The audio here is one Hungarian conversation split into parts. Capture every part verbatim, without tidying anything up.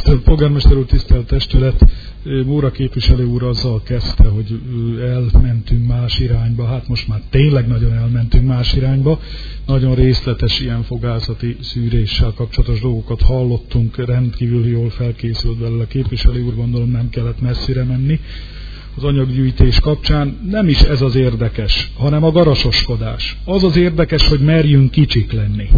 Tisztelt polgármester úr, tisztelt testület, Móra képviselő úr azzal kezdte, hogy elmentünk más irányba. Hát most már tényleg nagyon elmentünk más irányba. Nagyon részletes ilyen fogászati szűréssel kapcsolatos dolgokat hallottunk, rendkívül jól felkészült belőle a képviselő úr, gondolom nem kellett messzire menni. Az anyaggyűjtés kapcsán nem is ez az érdekes, hanem a garasoskodás. Az az érdekes, hogy merjünk kicsik lenni.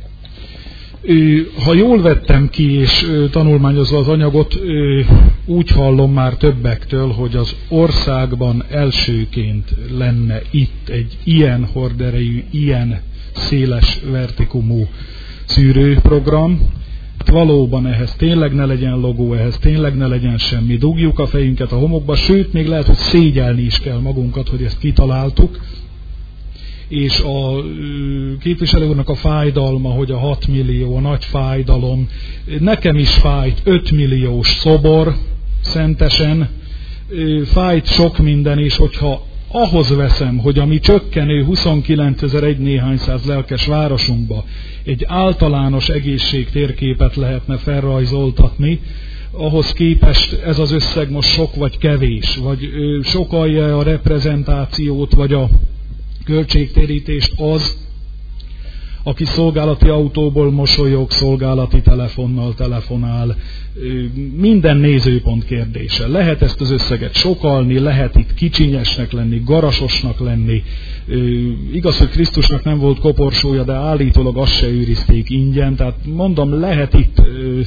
Ha jól vettem ki, és tanulmányozva az anyagot, úgy hallom már többektől, hogy az országban elsőként lenne itt egy ilyen horderejű, ilyen széles vertikumú szűrőprogram. Valóban ehhez tényleg ne legyen logó, ehhez tényleg ne legyen semmi. Dugjuk a fejünket a homokba, sőt, még lehet, hogy szégyelni is kell magunkat, hogy ezt kitaláltuk. És a képviselő úrnak a fájdalma, hogy a hat millió, a nagy fájdalom, nekem is fájt öt milliós szobor Szentesen, fájt sok minden, és hogyha ahhoz veszem, hogy a mi csökkenő huszonkilencezer egy néhány száz lelkes városunkba egy általános egészségtérképet lehetne felrajzoltatni, ahhoz képest ez az összeg most sok vagy kevés, vagy sokalja a reprezentációt, vagy a költségtérítést az, aki szolgálati autóból mosolyog, szolgálati telefonnal telefonál, minden nézőpont kérdése. Lehet ezt az összeget sokalni, lehet itt kicsinyesnek lenni, garasosnak lenni. Igaz, hogy Krisztusnak nem volt koporsója, de állítólag azt se őrizték ingyen, tehát mondom, lehet itt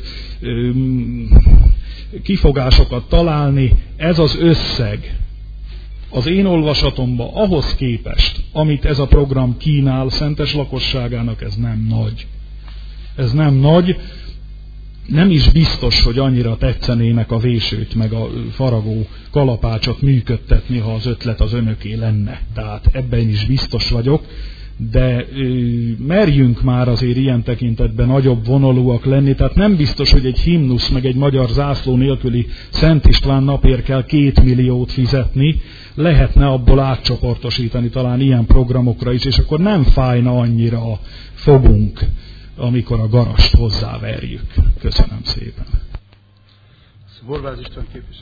kifogásokat találni. Ez az összeg az én olvasatomban ahhoz képest, amit ez a program kínál Szentes lakosságának, ez nem nagy. Ez nem nagy. Nem is biztos, hogy annyira tetszenének a vésőt, meg a faragó kalapácsot működtetni, ha az ötlet az önöké lenne. Tehát ebben is biztos vagyok. De ö, merjünk már azért ilyen tekintetben nagyobb vonalúak lenni, tehát nem biztos, hogy egy himnusz meg egy magyar zászló nélküli Szent István napért kell két milliót fizetni, lehetne abból átcsoportosítani talán ilyen programokra is, és akkor nem fájna annyira a fogunk, amikor a garast hozzáverjük. Köszönöm szépen. Horváth István képviselő.